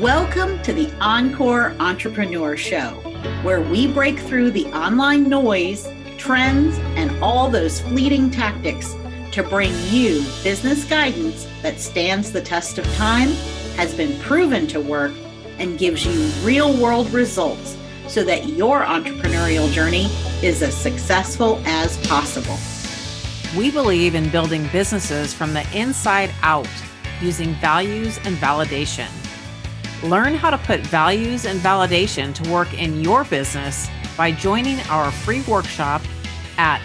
Welcome to the Encore Entrepreneur Show, where we break through the online noise, trends, and all those fleeting tactics to bring you business guidance that stands the test of time, has been proven to work, and gives you real-world results so that your entrepreneurial journey is as successful as possible. We believe in building businesses from the inside out using values and validation. Learn how to put values and validation to work in your business by joining our free workshop at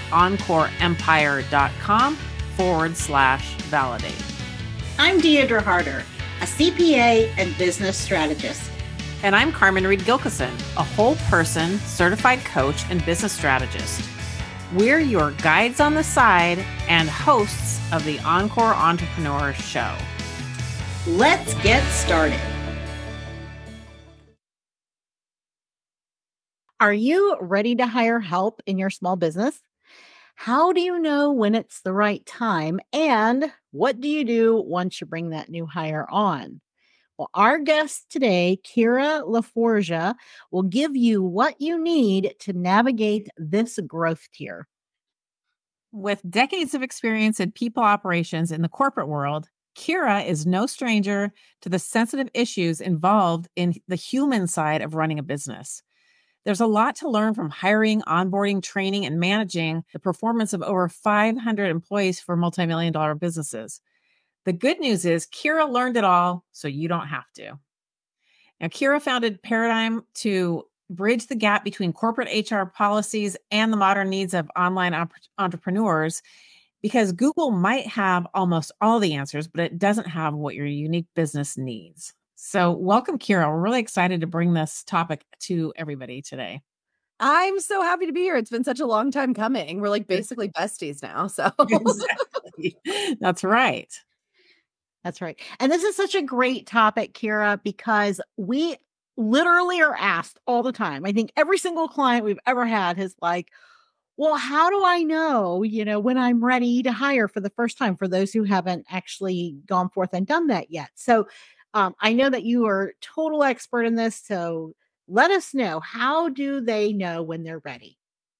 encoreempire.com/validate. I'm Deidre Harder, a CPA and business strategist. And I'm Carmen Reed Gilkison, a whole person certified coach and business strategist. We're your guides on the side and hosts of the Encore Entrepreneur Show. Let's get started. Are you ready to hire help in your small business? How do you know when it's the right time? And what do you do once you bring that new hire on? Well, our guest today, Kira LaForgia, will give you what you need to navigate this growth tier. With decades of experience in people operations in the corporate world, Kira is no stranger to the sensitive issues involved in the human side of running a business. There's a lot to learn from hiring, onboarding, training, and managing the performance of over 500 employees for multi-million-dollar businesses. The good news is Kira learned it all, so you don't have to. Now, Kira founded Paradigm to bridge the gap between corporate HR policies and the modern needs of online entrepreneurs, because Google might have almost all the answers, but it doesn't have what your unique business needs. So welcome, Kira. We're really excited to bring this topic to everybody today. I'm so happy to be here. It's been such a long time coming. We're like basically besties now. So Exactly. That's right. That's right. And this is such a great topic, Kira, because we literally are asked all the time. I think every single client we've ever had is like, well, how do I know, when I'm ready to hire for the first time, for those who haven't actually gone forth and done that yet. So I know that you are a total expert in this. So let us know, how do they know when they're ready?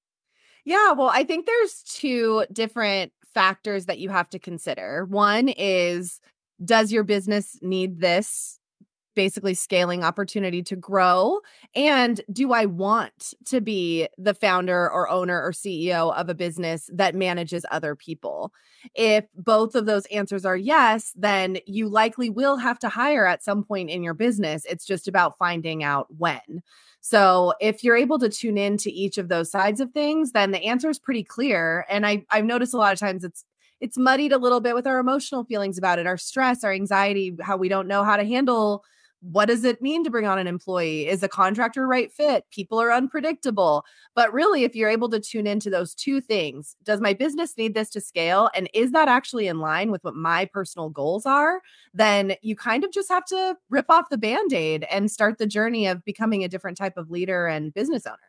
Yeah, well, I think there's two different factors that you have to consider. One is, does your business need this basically scaling opportunity to grow? And do I want to be the founder or owner or CEO of a business that manages other people? If both of those answers are yes, then you likely will have to hire at some point in your business. It's just about finding out when. So if you're able to tune in to each of those sides of things, then the answer is pretty clear. And I've noticed a lot of times it's muddied a little bit with our emotional feelings about it, our stress, our anxiety, how we don't know how to handle. What does it mean to bring on an employee? Is a contractor right fit? People are unpredictable. But really, if you're able to tune into those two things, does my business need this to scale? And is that actually in line with what my personal goals are? Then you kind of just have to rip off the Band-Aid and start the journey of becoming a different type of leader and business owner.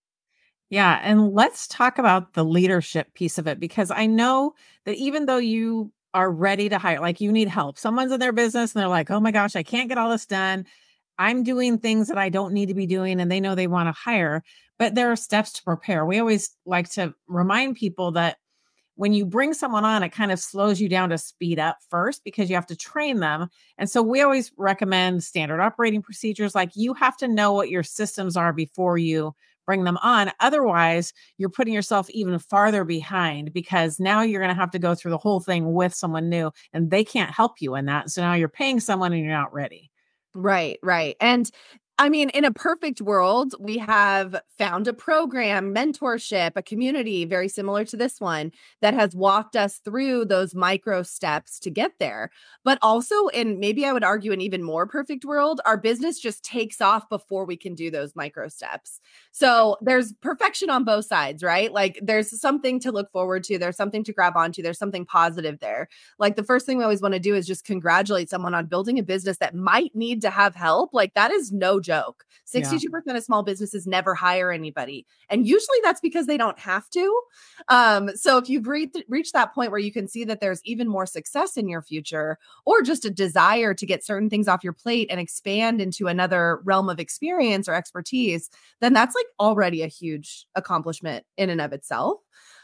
Yeah. And let's talk about the leadership piece of it, because I know that even though you are ready to hire, like you need help, someone's in their business and they're like, oh my gosh, I can't get all this done. I'm doing things that I don't need to be doing, and they know they want to hire, but there are steps to prepare. We always like to remind people that when you bring someone on, it kind of slows you down to speed up first, because you have to train them. And so we always recommend standard operating procedures. Like, you have to know what your systems are before you bring them on. Otherwise, you're putting yourself even farther behind, because now you're going to have to go through the whole thing with someone new, and they can't help you in that. So now you're paying someone and you're not ready. Right. And I mean, in a perfect world, we have found a program, mentorship, a community very similar to this one that has walked us through those micro steps to get there. But also, in maybe I would argue an even more perfect world, our business just takes off before we can do those micro steps. So there's perfection on both sides, right? Like, there's something to look forward to. There's something to grab onto. There's something positive there. Like, the first thing we always want to do is just congratulate someone on building a business that might need to have help. Like, that is no joke. joke. 62% of small businesses never hire anybody. And usually that's because they don't have to. So if you've reached that point where you can see that there's even more success in your future, or just a desire to get certain things off your plate and expand into another realm of experience or expertise, then that's like already a huge accomplishment in and of itself.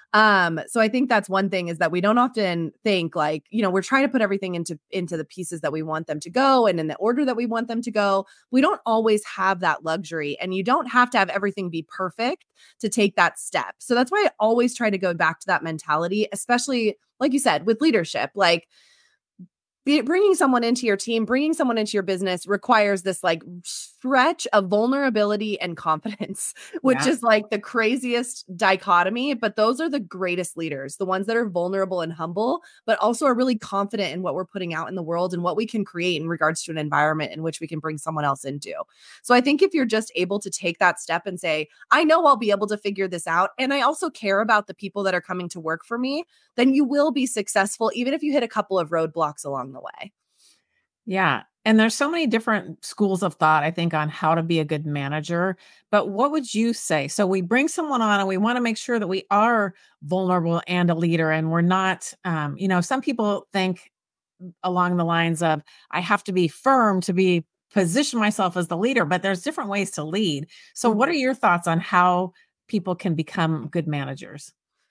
So I think that's one thing, is that we don't often think like, we're trying to put everything into the pieces that we want them to go and in the order that we want them to go. We don't always have that luxury, and you don't have to have everything be perfect to take that step. So that's why I always try to go back to that mentality, especially like you said, with leadership. Like, bringing someone into your team, bringing someone into your business requires this like stretch of vulnerability and confidence, which is like the craziest dichotomy. But those are the greatest leaders, the ones that are vulnerable and humble, but also are really confident in what we're putting out in the world and what we can create in regards to an environment in which we can bring someone else into. So I think if you're just able to take that step and say, I know I'll be able to figure this out, and I also care about the people that are coming to work for me, then you will be successful, even if you hit a couple of roadblocks along the way. Yeah. And there's so many different schools of thought, I think, on how to be a good manager. But what would you say? So we bring someone on and we want to make sure that we are vulnerable and a leader, and we're not, some people think along the lines of, I have to be firm to position myself as the leader, but there's different ways to lead. So what are your thoughts on how people can become good managers?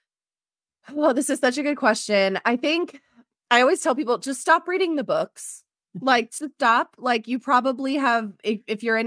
Oh, this is such a good question. I think I always tell people, just stop reading the books. Like, stop. Like, you probably have, if you're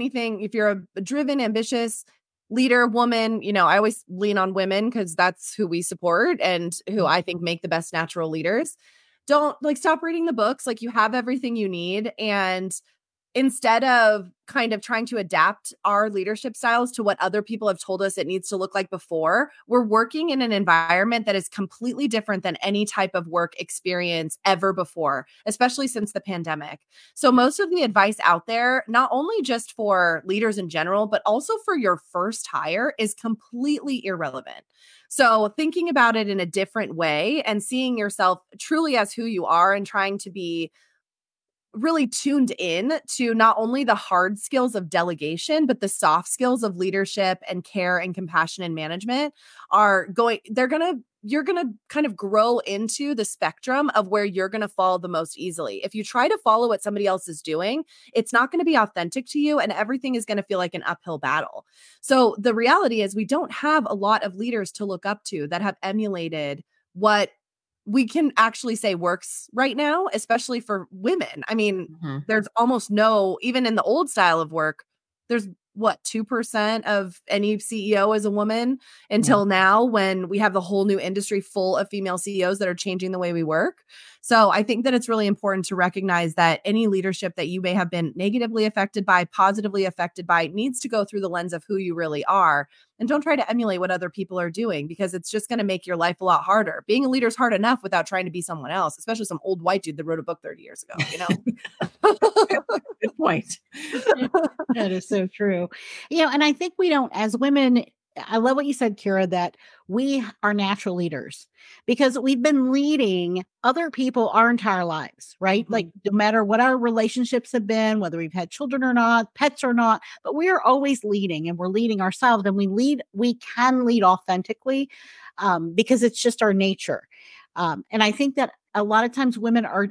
a driven, ambitious leader, woman, I always lean on women because that's who we support and who I think make the best natural leaders. Don't stop reading the books. Like, you have everything you need. And instead of kind of trying to adapt our leadership styles to what other people have told us it needs to look like before, we're working in an environment that is completely different than any type of work experience ever before, especially since the pandemic. So most of the advice out there, not only just for leaders in general, but also for your first hire, is completely irrelevant. So thinking about it in a different way and seeing yourself truly as who you are, and trying to be really tuned in to not only the hard skills of delegation, but the soft skills of leadership and care and compassion and management you're going to kind of grow into the spectrum of where you're going to fall the most easily. If you try to follow what somebody else is doing, it's not going to be authentic to you, and everything is going to feel like an uphill battle. So the reality is, we don't have a lot of leaders to look up to that have emulated what we can actually say works right now, especially for women. I mean, there's almost even in the old style of work, there's 2% of any CEO is a woman until now, when we have the whole new industry full of female CEOs that are changing the way we work. So I think that it's really important to recognize that any leadership that you may have been negatively affected by, positively affected by, needs to go through the lens of who you really are. And don't try to emulate what other people are doing, because it's just going to make your life a lot harder. Being a leader is hard enough without trying to be someone else, especially some old white dude that wrote a book 30 years ago, Good point. That is so true. And I think we don't, as women, I love what you said, Kira, that we are natural leaders because we've been leading other people our entire lives, right? Like, no matter what our relationships have been, whether we've had children or not, pets or not, but we are always leading, and we're leading ourselves, and we can lead authentically because it's just our nature. And I think that a lot of times women are,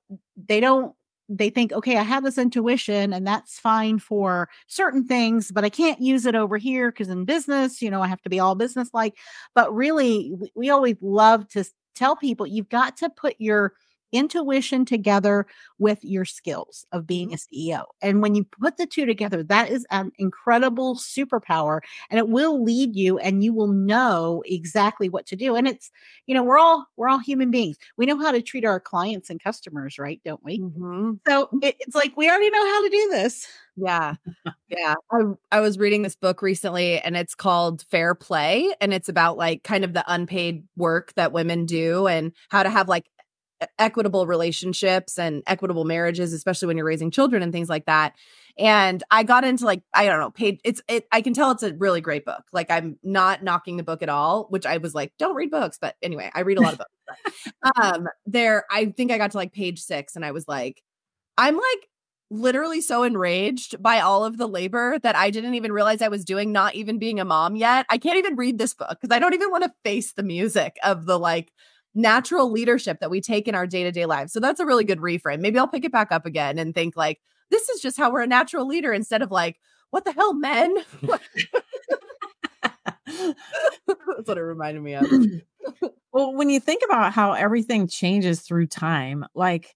they think, okay, I have this intuition and that's fine for certain things, but I can't use it over here because in business, I have to be all business like. But really, we always love to tell people, you've got to put your intuition together with your skills of being a CEO. And when you put the two together, that is an incredible superpower, and it will lead you, and you will know exactly what to do. And it's, we're all human beings. We know how to treat our clients and customers, right? Don't we? So it's like, we already know how to do this. Yeah. Yeah. I was reading this book recently, and it's called Fair Play. And it's about like kind of the unpaid work that women do and how to have like equitable relationships and equitable marriages, especially when you're raising children and things like that. And I got into like, I don't know, I can tell it's a really great book. Like, I'm not knocking the book at all, which I was like, don't read books. But anyway, I read a lot of books. I think I got to like page 6, and I was like, I'm like literally so enraged by all of the labor that I didn't even realize I was doing, not even being a mom yet. I can't even read this book because I don't even want to face the music of the like natural leadership that we take in our day-to-day lives. So that's a really good reframe. Maybe I'll pick it back up again and think like, this is just how we're a natural leader instead of like, what the hell, men? That's what it reminded me of. Well, when you think about how everything changes through time, like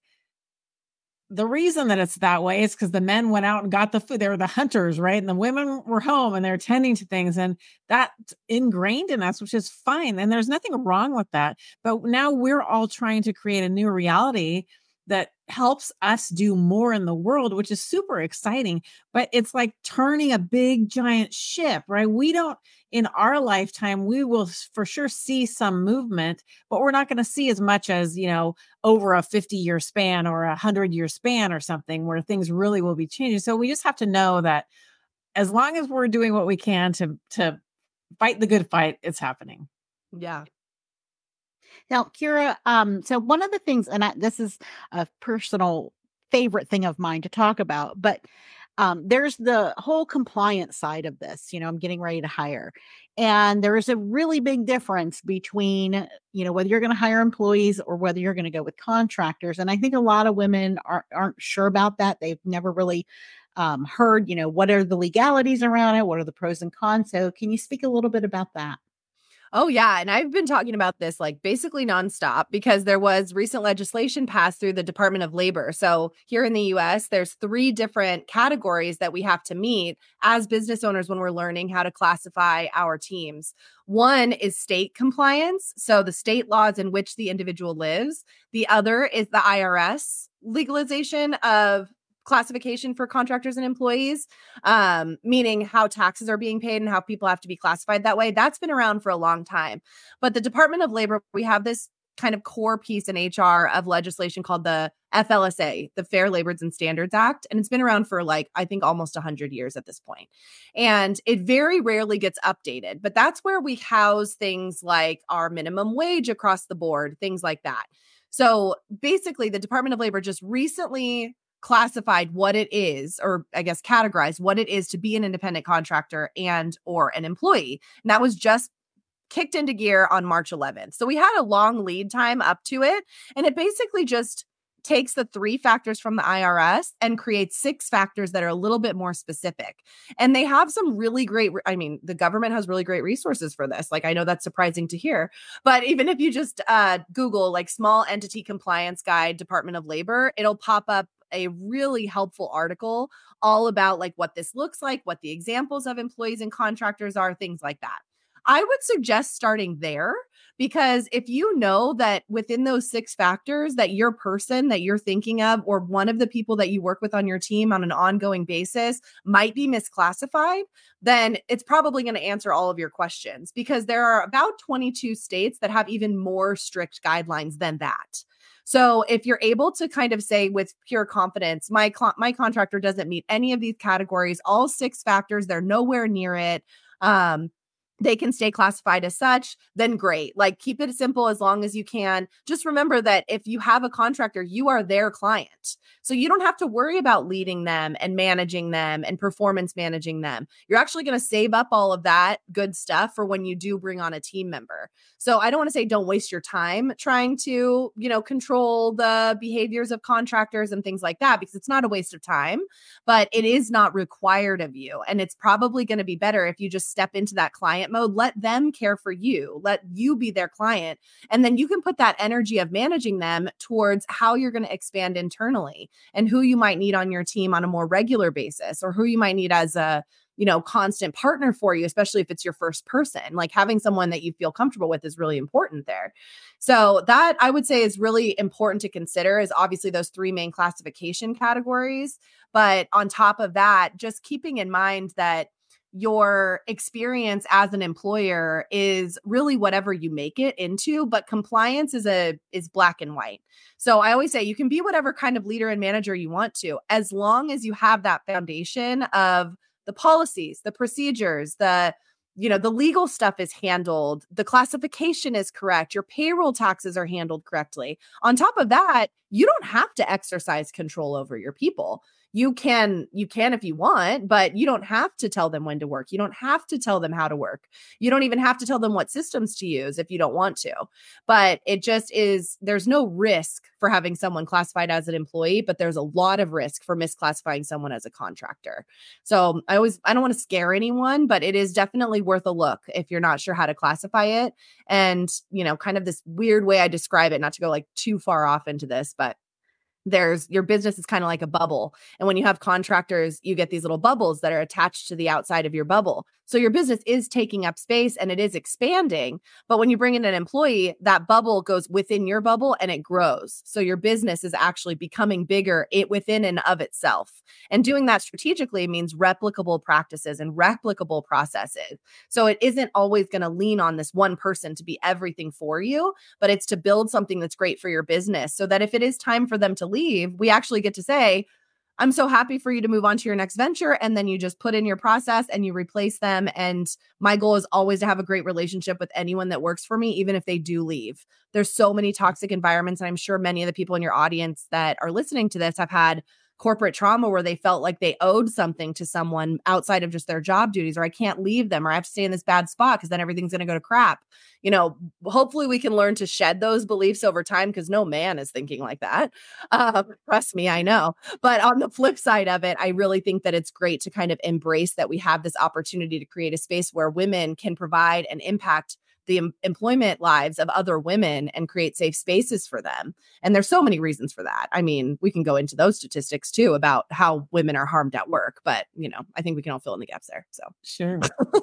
the reason that it's that way is because the men went out and got the food. They were the hunters, right? And the women were home and they're tending to things. And that's ingrained in us, which is fine. And there's nothing wrong with that. But now we're all trying to create a new reality that helps us do more in the world, which is super exciting. But it's like turning a big giant ship, right? We don't, in our lifetime, we will for sure see some movement, but we're not going to see as much as, over a 50-year span or a 100-year span or something where things really will be changing. So we just have to know that as long as we're doing what we can to fight the good fight, it's happening. Yeah. Now, Kira, so one of the things, and this is a personal favorite thing of mine to talk about, but there's the whole compliance side of this. I'm getting ready to hire. And there is a really big difference between, whether you're going to hire employees or whether you're going to go with contractors. And I think a lot of women aren't sure about that. They've never really heard, what are the legalities around it? What are the pros and cons? So can you speak a little bit about that? Oh, yeah. And I've been talking about this like basically nonstop because there was recent legislation passed through the Department of Labor. So here in the US, there's 3 different categories that we have to meet as business owners when we're learning how to classify our teams. One is state compliance, so the state laws in which the individual lives. The other is the IRS legalization of classification for contractors and employees, meaning how taxes are being paid and how people have to be classified that way. That's been around for a long time. But the Department of Labor, we have this kind of core piece in HR of legislation called the FLSA, the Fair Labor and Standards Act. And it's been around for I think almost 100 years at this point. And it very rarely gets updated. But that's where we house things like our minimum wage across the board, things like that. So basically, the Department of Labor just recently classified what it is, or I guess categorized what it is to be an independent contractor and or an employee. And that was just kicked into gear on March 11th. So we had a long lead time up to it. And it basically just takes the 3 factors from the IRS and creates 6 factors that are a little bit more specific. And they have some really great, the government has really great resources for this. I know that's surprising to hear, but even if you just Google small entity compliance guide, Department of Labor, it'll pop up a really helpful article all about what this looks like, what the examples of employees and contractors are, things like that. I would suggest starting there because if you know that within those 6 factors that your person that you're thinking of or one of the people that you work with on your team on an ongoing basis might be misclassified, then it's probably going to answer all of your questions because there are about 22 states that have even more strict guidelines than that. So if you're able to kind of say with pure confidence, my contractor doesn't meet any of these categories, all 6 factors, they're nowhere near it. They can stay classified as such, then great. Keep it simple as long as you can. Just remember that if you have a contractor, you are their client. So you don't have to worry about leading them and managing them and performance managing them. You're actually going to save up all of that good stuff for when you do bring on a team member. So I don't want to say don't waste your time trying to, control the behaviors of contractors and things like that, because it's not a waste of time, but it is not required of you. And it's probably going to be better if you just step into that client mode, let them care for you, let you be their client. And then you can put that energy of managing them towards how you're going to expand internally and who you might need on your team on a more regular basis, or who you might need as a constant partner for you, especially if it's your first person. Having someone that you feel comfortable with is really important there. So that I would say is really important to consider is obviously those 3 main classification categories. But on top of that, just keeping in mind that your experience as an employer is really whatever you make it into, but compliance is black and white. So I always say you can be whatever kind of leader and manager you want to, as long as you have that foundation of the policies, the procedures, the the legal stuff is handled, the classification is correct, your payroll taxes are handled correctly. On top of that, you don't have to exercise control over your people. You can if you want, but you don't have to tell them when to work. You don't have to tell them how to work. You don't even have to tell them what systems to use if you don't want to. But it just is, there's no risk for having someone classified as an employee, but there's a lot of risk for misclassifying someone as a contractor. So I don't want to scare anyone, but it is definitely worth a look if you're not sure how to classify it. And, kind of this weird way I describe it, not to go like too far off into this, but your business is kind of like a bubble. And when you have contractors, you get these little bubbles that are attached to the outside of your bubble. So your business is taking up space and it is expanding. But when you bring in an employee, that bubble goes within your bubble and it grows. So your business is actually becoming bigger within and of itself. And doing that strategically means replicable practices and replicable processes. So it isn't always going to lean on this one person to be everything for you, but it's to build something that's great for your business so that if it is time for them to leave, we actually get to say, I'm so happy for you to move on to your next venture. And then you just put in your process and you replace them. And my goal is always to have a great relationship with anyone that works for me, even if they do leave. There's so many toxic environments. And I'm sure many of the people in your audience that are listening to this have had corporate trauma where they felt like they owed something to someone outside of just their job duties, or I can't leave them, or I have to stay in this bad spot because then everything's going to go to crap. Hopefully we can learn to shed those beliefs over time because no man is thinking like that. Trust me, I know. But on the flip side of it, I really think that it's great to kind of embrace that we have this opportunity to create a space where women can provide and impact the employment lives of other women and create safe spaces for them. And there's so many reasons for that. I mean, we can go into those statistics too about how women are harmed at work, but I think we can all fill in the gaps there. So sure.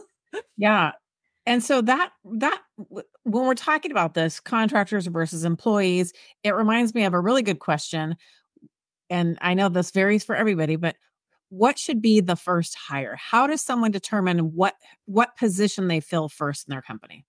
Yeah. And so that when we're talking about this, contractors versus employees, it reminds me of a really good question. And I know this varies for everybody, but what should be the first hire? How does someone determine what position they fill first in their company?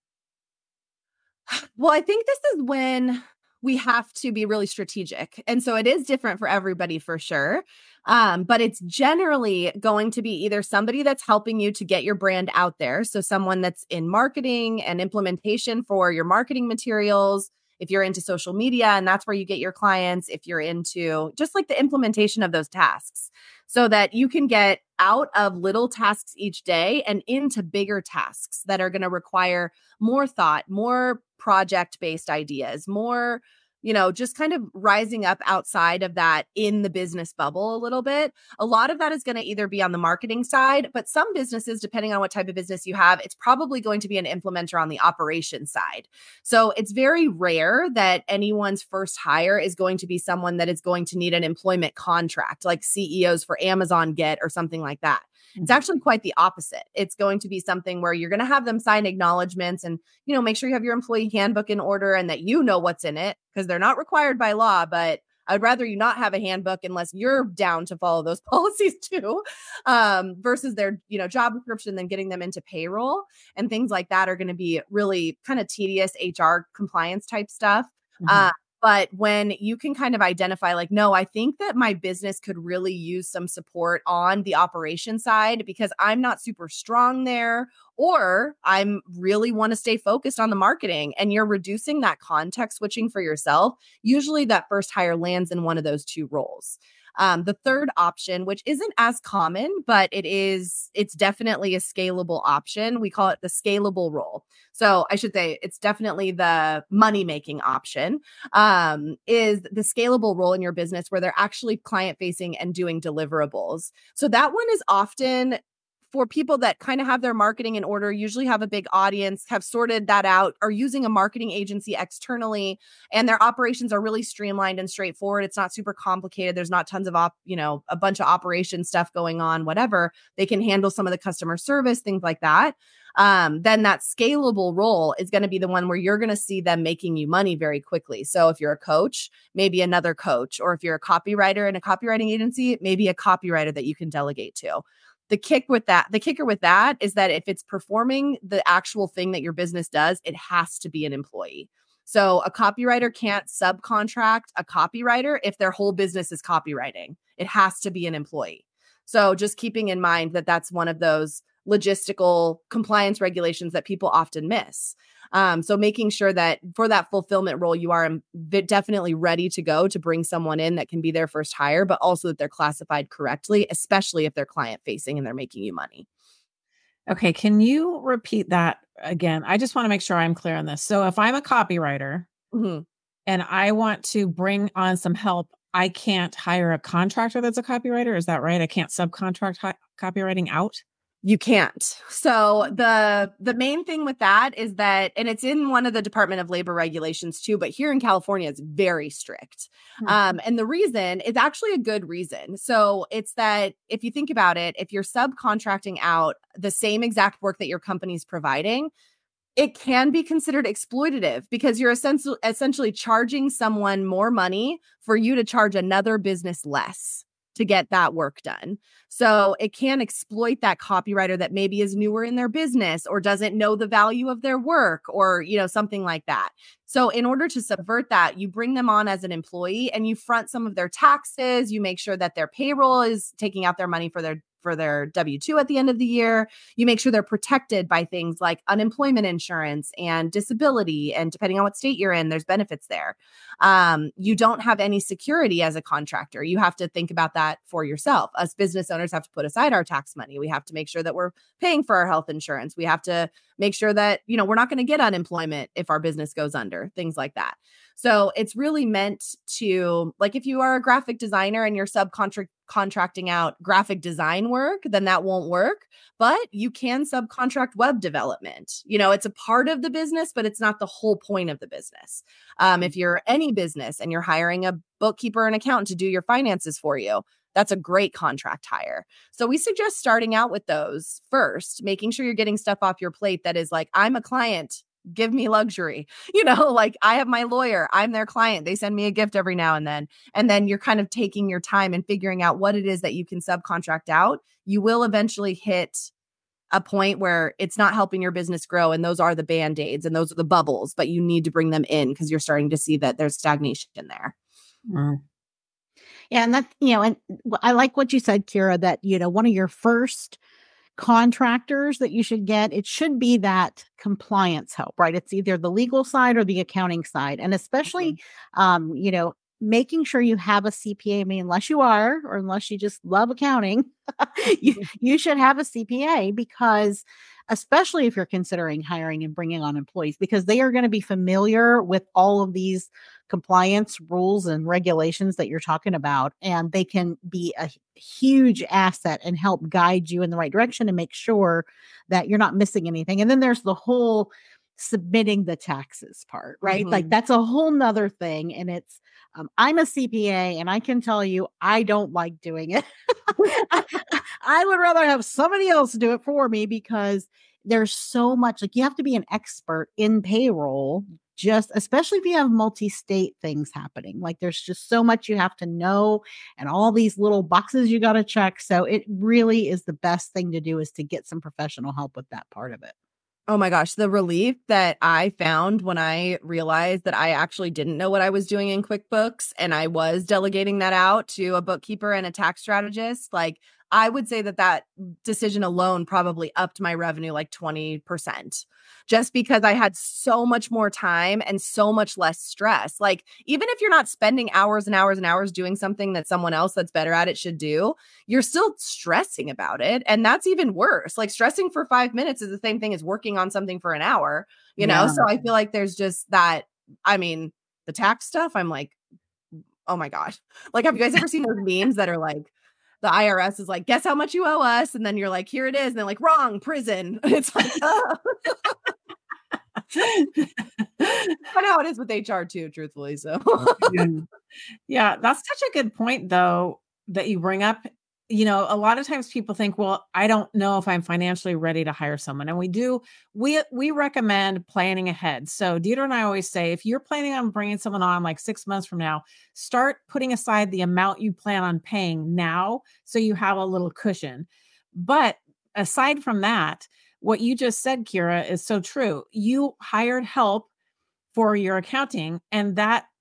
Well, I think this is when we have to be really strategic. And so it is different for everybody for sure. But it's generally going to be either somebody that's helping you to get your brand out there. So someone that's in marketing and implementation for your marketing materials. If you're into social media and that's where you get your clients, if you're into just like the implementation of those tasks so that you can get out of little tasks each day and into bigger tasks that are going to require more thought, more project-based ideas, more, just kind of rising up outside of that in the business bubble a little bit. A lot of that is going to either be on the marketing side, but some businesses, depending on what type of business you have, it's probably going to be an implementer on the operations side. So it's very rare that anyone's first hire is going to be someone that is going to need an employment contract like CEOs for Amazon get or something like that. It's actually quite the opposite. It's going to be something where you're going to have them sign acknowledgments and, make sure you have your employee handbook in order and that you know what's in it because they're not required by law, but I'd rather you not have a handbook unless you're down to follow those policies too, versus their, job description, then getting them into payroll and things like that are going to be really kind of tedious HR compliance type stuff. Mm-hmm. But when you can kind of identify like, no, I think that my business could really use some support on the operation side because I'm not super strong there, or I'm really want to stay focused on the marketing and you're reducing that context switching for yourself. Usually that first hire lands in one of those two roles. The third option, which isn't as common, but it's definitely a scalable option. We call it the scalable role. So I should say it's definitely the money-making option, is the scalable role in your business where they're actually client-facing and doing deliverables. So that one is often for people that kind of have their marketing in order, usually have a big audience, have sorted that out, are using a marketing agency externally, and their operations are really streamlined and straightforward. It's not super complicated. There's not tons of a bunch of operation stuff going on, whatever. They can handle some of the customer service, things like that. Then that scalable role is going to be the one where you're going to see them making you money very quickly. So if you're a coach, maybe another coach, or if you're a copywriter in a copywriting agency, maybe a copywriter that you can delegate to. The kicker with that is that if it's performing the actual thing that your business does, it has to be an employee. So a copywriter can't subcontract a copywriter if their whole business is copywriting. It has to be an employee. So just keeping in mind that that's one of those logistical compliance regulations that people often miss. So making sure that for that fulfillment role, you are definitely ready to go to bring someone in that can be their first hire, but also that they're classified correctly, especially if they're client facing and they're making you money. Okay. Can you repeat that again? I just want to make sure I'm clear on this. So if I'm a copywriter Mm-hmm. and I want to bring on some help, I can't hire a contractor that's a copywriter. Is that right? I can't subcontract copywriting out? You can't. So the main thing with that is that, and it's in one of the Department of Labor regulations too, but here in California, it's very strict. And the reason is actually a good reason. So it's that if you think about it, if you're subcontracting out the same exact work that your company's providing, it can be considered exploitative because you're essentially charging someone more money for you to charge another business less to get that work done. So it can exploit that copywriter that maybe is newer in their business or doesn't know the value of their work or, something like that. So in order to subvert that, you bring them on as an employee and you front some of their taxes. You make sure that their payroll is taking out their money for their W-2 at the end of the year. You make sure they're protected by things like unemployment insurance and disability. And depending on what state you're in, there's benefits there. You don't have any security as a contractor. You have to think about that for yourself. Us business owners have to put aside our tax money. We have to make sure that we're paying for our health insurance. We have to make sure that, we're not going to get unemployment if our business goes under, things like that. So it's really meant to, like, if you are a graphic designer and you're subcontracting out graphic design work, then that won't work. But you can subcontract web development. It's a part of the business, but it's not the whole point of the business. If you're any business and you're hiring a bookkeeper and accountant to do your finances for you, that's a great contract hire. So we suggest starting out with those first, making sure you're getting stuff off your plate that is like, I'm a client. Give me luxury, like I have my lawyer, I'm their client. They send me a gift every now and then. And then you're kind of taking your time and figuring out what it is that you can subcontract out. You will eventually hit a point where it's not helping your business grow. And those are the Band-Aids and those are the bubbles, but you need to bring them in because you're starting to see that there's stagnation there. Mm. Yeah. And that, and I like what you said, Kira, that, one of your first contractors that you should get, it should be that compliance help, right? It's either the legal side or the accounting side. And especially, making sure you have a CPA. I mean, unless you are, or unless you just love accounting, you should have a CPA because especially if you're considering hiring and bringing on employees, because they are going to be familiar with all of these compliance rules and regulations that you're talking about. And they can be a huge asset and help guide you in the right direction and make sure that you're not missing anything. And then there's the whole submitting the taxes part, right? Mm-hmm. Like that's a whole nother thing. And it's, I'm a CPA and I can tell you, I don't like doing it. I would rather have somebody else do it for me because there's so much, like you have to be an expert in payroll, just especially if you have multi-state things happening. Like there's just so much you have to know and all these little boxes you got to check. So it really is the best thing to do is to get some professional help with that part of it. Oh my gosh, the relief that I found when I realized that I actually didn't know what I was doing in QuickBooks and I was delegating that out to a bookkeeper and a tax strategist, like I would say that decision alone probably upped my revenue like 20%, just because I had so much more time and so much less stress. Like, even if you're not spending hours and hours and hours doing something that someone else that's better at it should do, you're still stressing about it. And that's even worse. Like, stressing for 5 minutes is the same thing as working on something for an hour, you know? So I feel like there's just that. I mean, the tax stuff, I'm like, oh my gosh. Like, have you guys ever seen those memes that are like, the IRS is like, guess how much you owe us? And then you're like, here it is. And they're like, wrong, prison. It's like, oh. I know how it is with HR too, truthfully. So yeah, that's such a good point though, that you bring up. A lot of times people think, well, I don't know if I'm financially ready to hire someone. And we recommend planning ahead. So Deidre and I always say, if you're planning on bringing someone on like 6 months from now, start putting aside the amount you plan on paying now, so you have a little cushion. But aside from that, what you just said, Kira, is so true. You hired help for your accounting, and that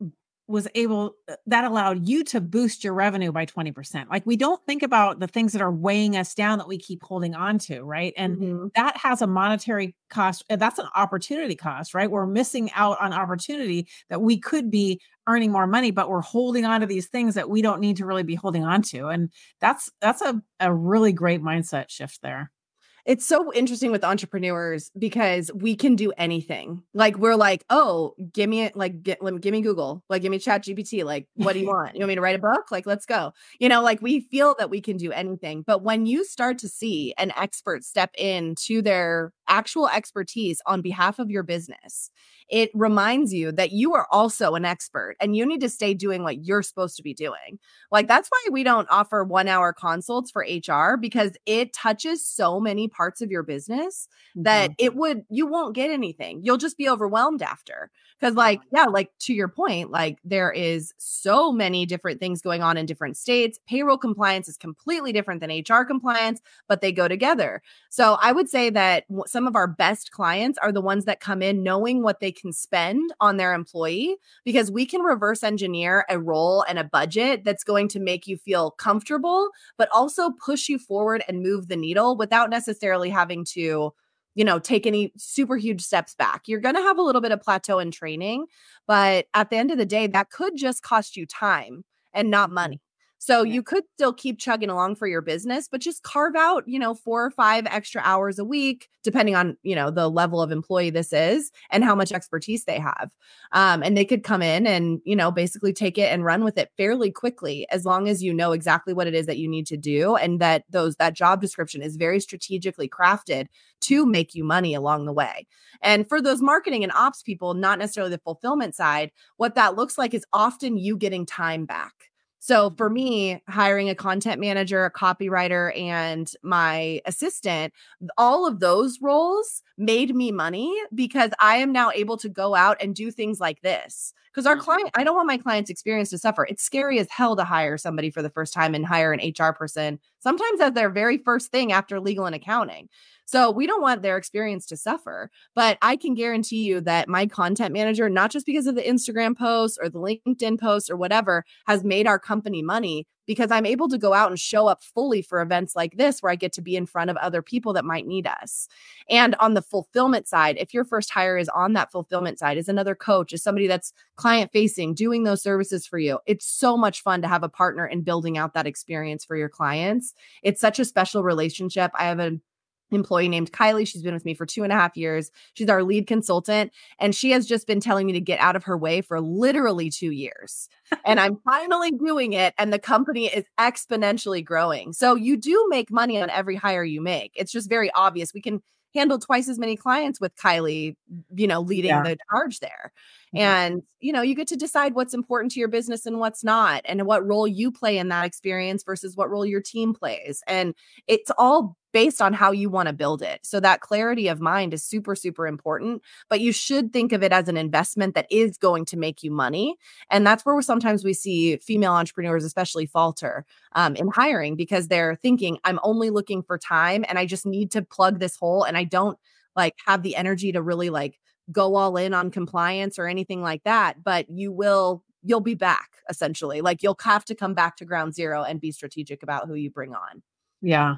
that allowed you to boost your revenue by 20%. Like, we don't think about the things that are weighing us down that we keep holding on to, right? And that has a monetary cost. That's an opportunity cost, right? We're missing out on opportunity that we could be earning more money, but we're holding on to these things that we don't need to really be holding on to. And that's a really great mindset shift there. It's so interesting with entrepreneurs because we can do anything. Like, we're like, oh, give me Google, like, give me ChatGPT. Like, what do you want? You want me to write a book? Like, let's go. Like, we feel that we can do anything. But when you start to see an expert step into their actual expertise on behalf of your business, it reminds you that you are also an expert and you need to stay doing what you're supposed to be doing. Like, that's why we don't offer 1-hour consults for HR, because it touches so many parts of your business that you won't get anything. You'll just be overwhelmed after. Because like to your point, like, there is so many different things going on in different states. Payroll compliance is completely different than HR compliance, but they go together. So I would say that some of our best clients are the ones that come in knowing what they can spend on their employee, because we can reverse engineer a role and a budget that's going to make you feel comfortable, but also push you forward and move the needle without necessarily having to take any super huge steps back. You're going to have a little bit of plateau in training, but at the end of the day, that could just cost you time and not money. So you could still keep chugging along for your business, but just carve out, 4 or 5 extra hours a week, depending on, the level of employee this is and how much expertise they have. And they could come in and, basically take it and run with it fairly quickly, as long as you know exactly what it is that you need to do. And that job description is very strategically crafted to make you money along the way. And for those marketing and ops people, not necessarily the fulfillment side, what that looks like is often you getting time back. So for me, hiring a content manager, a copywriter, and my assistant, all of those roles made me money because I am now able to go out and do things like this. Because I don't want my client's experience to suffer. It's scary as hell to hire somebody for the first time and hire an HR person, sometimes as their very first thing after legal and accounting. So we don't want their experience to suffer, but I can guarantee you that my content manager, not just because of the Instagram posts or the LinkedIn posts or whatever, has made our company money because I'm able to go out and show up fully for events like this, where I get to be in front of other people that might need us. And on the fulfillment side, if your first hire is on that fulfillment side, is another coach, is somebody that's client facing, doing those services for you, it's so much fun to have a partner in building out that experience for your clients. It's such a special relationship. I have an employee named Kylie. She's been with me for 2.5 years. She's our lead consultant, and she has just been telling me to get out of her way for literally 2 years. And I'm finally doing it, and the company is exponentially growing. So you do make money on every hire you make. It's just very obvious. We can handle twice as many clients with Kylie, leading the charge there. And, you get to decide what's important to your business and what's not, and what role you play in that experience versus what role your team plays. And it's all based on how you want to build it. So that clarity of mind is super, super important, but you should think of it as an investment that is going to make you money. And that's where sometimes we see female entrepreneurs, especially, falter in hiring, because they're thinking, I'm only looking for time and I just need to plug this hole. And I don't have the energy to really go all in on compliance or anything like that. But you'll be back, essentially. You'll have to come back to ground zero and be strategic about who you bring on. Yeah.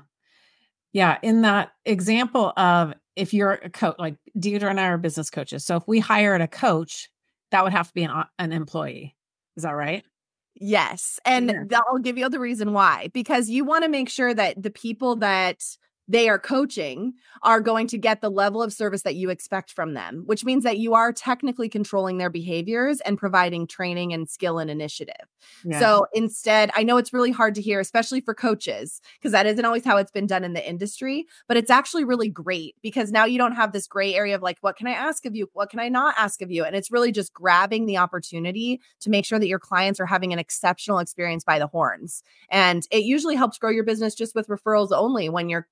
Yeah. In that example of, if you're a coach, like Deidre and I are business coaches. So if we hired a coach, that would have to be an employee. Is that right? Yes. And I'll give you the reason why, because you want to make sure that the people that they are coaching are going to get the level of service that you expect from them, which means that you are technically controlling their behaviors and providing training and skill and initiative. Yeah. So instead, I know it's really hard to hear, especially for coaches, because that isn't always how it's been done in the industry, but it's actually really great because now you don't have this gray area of what can I ask of you? What can I not ask of you? And it's really just grabbing the opportunity to make sure that your clients are having an exceptional experience by the horns. And it usually helps grow your business just with referrals only when your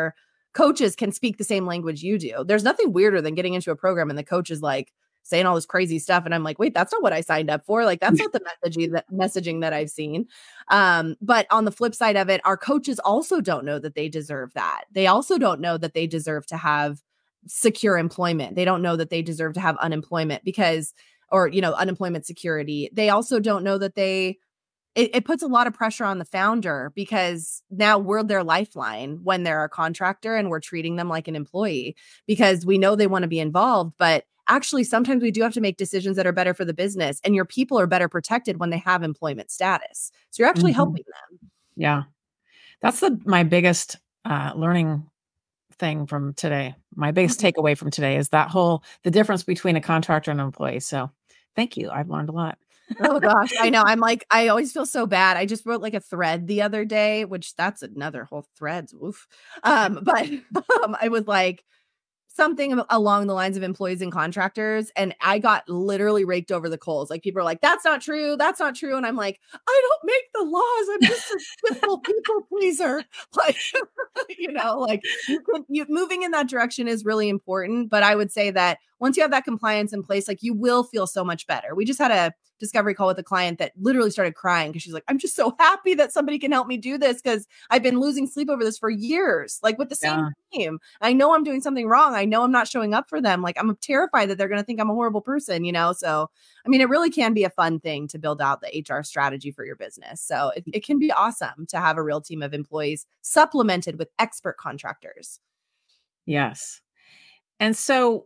coaches can speak the same language you do. There's nothing weirder than getting into a program and the coach is saying all this crazy stuff. And I'm like, wait, that's not what I signed up for. That's not the messaging that I've seen. But on the flip side of it, our coaches also don't know that they deserve that. They also don't know that they deserve to have secure employment. They don't know that they deserve to have unemployment, because or, unemployment security. They also don't know that it puts a lot of pressure on the founder, because now we're their lifeline when they're a contractor and we're treating them like an employee, because we know they want to be involved. But actually, sometimes we do have to make decisions that are better for the business, and your people are better protected when they have employment status. So you're actually helping them. Yeah. That's my biggest learning thing from today. My biggest takeaway from today is the difference between a contractor and an employee. So thank you. I've learned a lot. Oh gosh, I know. I always feel so bad. I just wrote like a thread the other day, which that's another whole threads. Oof. But I was like something along the lines of employees and contractors, and I got literally raked over the coals. Like, people are like, "That's not true. That's not true." And I'm like, "I don't make the laws. I'm just a simple people pleaser." Like, like you moving in that direction is really important. But I would say that once you have that compliance in place, like, you will feel so much better. We just had a discovery call with a client that literally started crying because she's like, "I'm just so happy that somebody can help me do this, because I've been losing sleep over this for years, like with the same team. I know I'm doing something wrong. I know I'm not showing up for them. Like, I'm terrified that they're going to think I'm a horrible person, So, I mean, it really can be a fun thing to build out the HR strategy for your business. So it can be awesome to have a real team of employees supplemented with expert contractors. Yes. And so,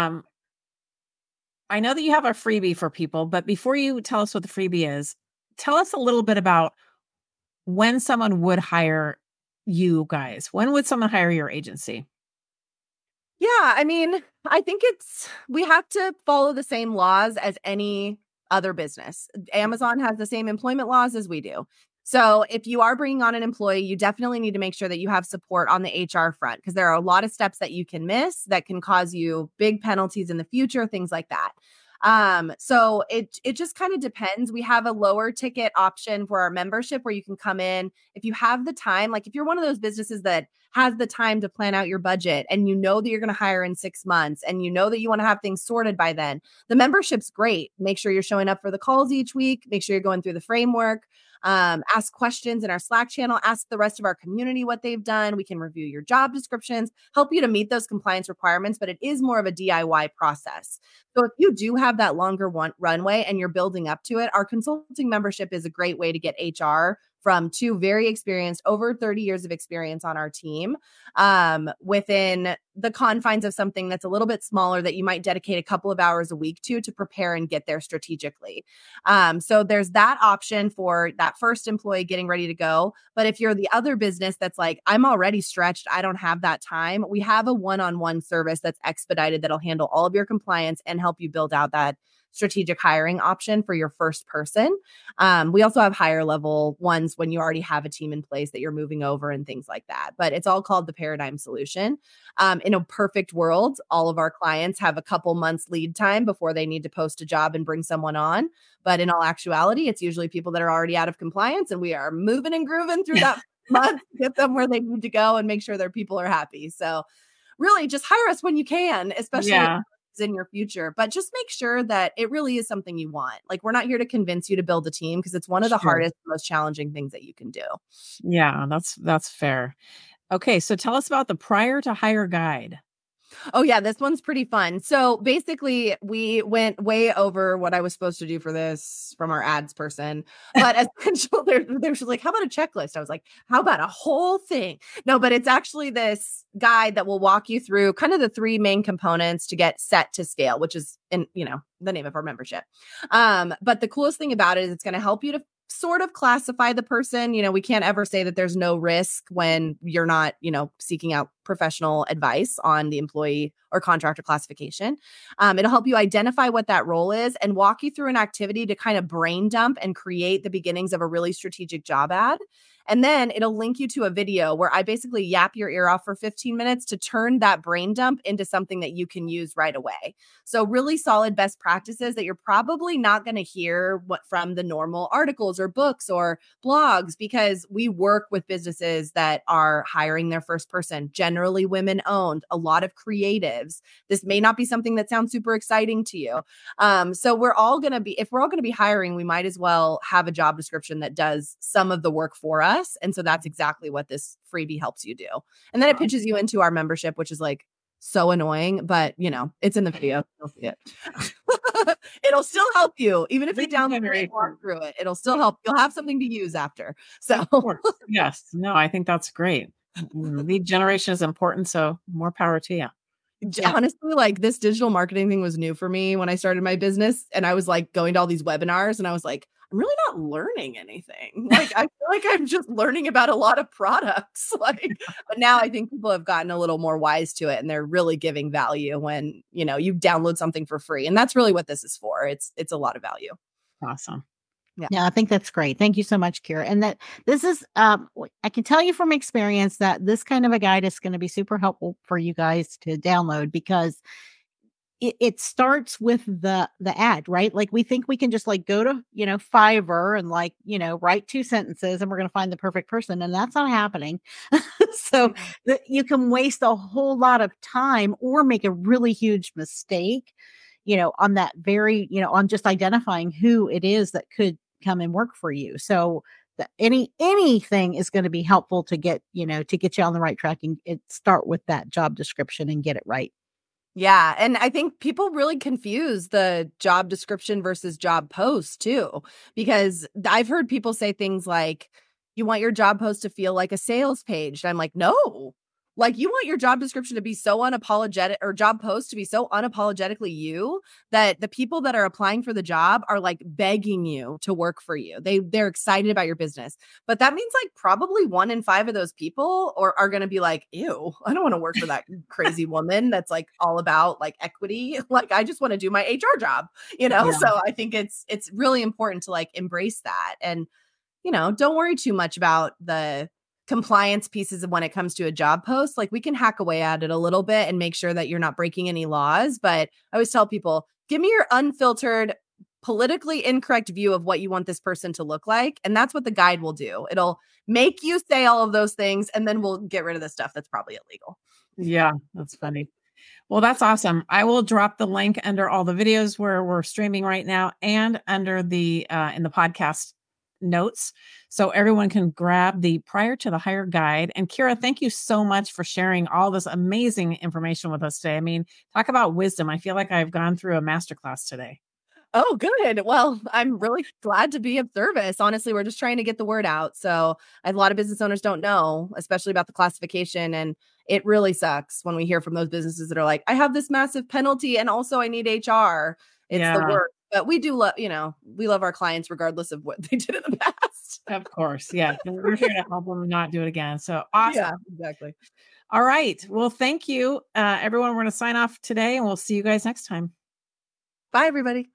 I know that you have a freebie for people, but before you tell us what the freebie is, tell us a little bit about when someone would hire you guys. When would someone hire your agency? Yeah, I mean, I think we have to follow the same laws as any other business. Amazon has the same employment laws as we do. So if you are bringing on an employee, you definitely need to make sure that you have support on the HR front, because there are a lot of steps that you can miss that can cause you big penalties in the future, things like that. So it just kind of depends. We have a lower ticket option for our membership where you can come in if you have the time. Like, if you're one of those businesses that has the time to plan out your budget, and you know that you're going to hire in 6 months, and you know that you want to have things sorted by then, the membership's great. Make sure you're showing up for the calls each week. Make sure you're going through the framework. Ask questions in our Slack channel, ask the rest of our community what they've done. We can review your job descriptions, help you to meet those compliance requirements, but it is more of a DIY process. So if you do have that longer runway and you're building up to it, our consulting membership is a great way to get HR from 2 very experienced, over 30 years of experience on our team, within the confines of something that's a little bit smaller that you might dedicate a couple of hours a week to prepare and get there strategically. So there's that option for that first employee getting ready to go. But if you're the other business that's like, "I'm already stretched, I don't have that time," we have a one-on-one service that's expedited that'll handle all of your compliance and help you build out that strategic hiring option for your first person. We also have higher level ones when you already have a team in place that you're moving over and things like that. But it's all called the Paradigm Solution. In a perfect world, all of our clients have a couple months lead time before they need to post a job and bring someone on. But in all actuality, it's usually people that are already out of compliance, and we are moving and grooving through that month, get them where they need to go and make sure their people are happy. So really, just hire us when you can, especially in your future, but just make sure that it really is something you want. Like, we're not here to convince you to build a team, because it's one of the hardest, most challenging things that you can do. Yeah, that's fair. Okay, so tell us about the prior to hire guide. Oh yeah, this one's pretty fun. So basically, we went way over what I was supposed to do for this from our ads person. But essentially, they're like, "How about a checklist?" I was like, "How about a whole thing?" No, but it's actually this guide that will walk you through kind of the 3 main components to get set to scale, which is the name of our membership. But the coolest thing about it is it's going to help you to sort of classify the person. We can't ever say that there's no risk when you're not, seeking out professional advice on the employee or contractor classification. It'll help you identify what that role is and walk you through an activity to kind of brain dump and create the beginnings of a really strategic job ad. And then it'll link you to a video where I basically yap your ear off for 15 minutes to turn that brain dump into something that you can use right away. So really solid best practices that you're probably not going to hear from the normal articles or books or blogs, because we work with businesses that are hiring their first person, generally women owned, a lot of creatives. This may not be something that sounds super exciting to you. So if we're all going to be hiring, we might as well have a job description that does some of the work for us. And so that's exactly what this freebie helps you do. And then it pitches you into our membership, which is like so annoying, but it's in the video. You'll see it. It'll still help you. Even if you walk through it, it'll still help. You'll have something to use after. So yes. No, I think that's great. Lead generation is important. So more power to you. Honestly, like this digital marketing thing was new for me when I started my business, and I was like going to all these webinars and I was like, I'm really not learning anything. Like, I feel like I'm just learning about a lot of products. But now I think people have gotten a little more wise to it, and they're really giving value when, you download something for free. And that's really what this is for. It's a lot of value. Awesome. Yeah, I think that's great. Thank you so much, Kira. And that this is, I can tell you from experience that this kind of a guide is going to be super helpful for you guys to download, because it starts with the ad, right? Like we think we can just like go to, Fiverr and like, write 2 sentences and we're going to find the perfect person. And that's not happening. So you can waste a whole lot of time or make a really huge mistake, on that very, on just identifying who it is that could come and work for you. So anything is going to be helpful to get you on the right track, and start with that job description and get it right. Yeah. And I think people really confuse the job description versus job post too, because I've heard people say things like, you want your job post to feel like a sales page. And I'm like, no, like you want your job description to be so unapologetic, or job post to be so unapologetically you, that the people that are applying for the job are like begging you to work for you. They're excited about your business. But that means like probably 1 in 5 of those people are going to be like, ew, I don't want to work for that crazy woman that's like all about like equity. Like I just want to do my HR job, Yeah. So I think it's really important to like embrace that, and don't worry too much about the compliance pieces when it comes to a job post. Like we can hack away at it a little bit and make sure that you're not breaking any laws. But I always tell people, give me your unfiltered, politically incorrect view of what you want this person to look like. And that's what the guide will do. It'll make you say all of those things, and then we'll get rid of the stuff that's probably illegal. Yeah, that's funny. Well, that's awesome. I will drop the link under all the videos where we're streaming right now, and under the in the podcast notes, so everyone can grab the Prior to the Hire guide. And Kira, thank you so much for sharing all this amazing information with us today. I mean, talk about wisdom. I feel like I've gone through a masterclass today. Oh, good. Well, I'm really glad to be of service. Honestly, we're just trying to get the word out. So a lot of business owners don't know, especially about the classification. And it really sucks when we hear from those businesses that are like, I have this massive penalty and also I need HR. It's the worst. But we do love, we love our clients regardless of what they did in the past. Of course. Yeah. We're here to help them not do it again. So awesome. Yeah, exactly. All right. Well, thank you, everyone. We're going to sign off today, and we'll see you guys next time. Bye, everybody.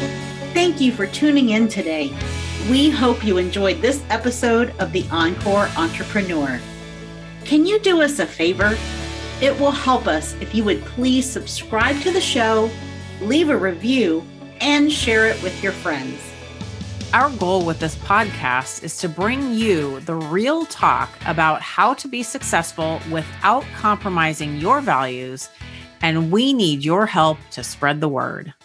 Thank you for tuning in today. We hope you enjoyed this episode of the Encore Entrepreneur. Can you do us a favor? It will help us if you would please subscribe to the show, leave a review, and share it with your friends. Our goal with this podcast is to bring you the real talk about how to be successful without compromising your values, and we need your help to spread the word.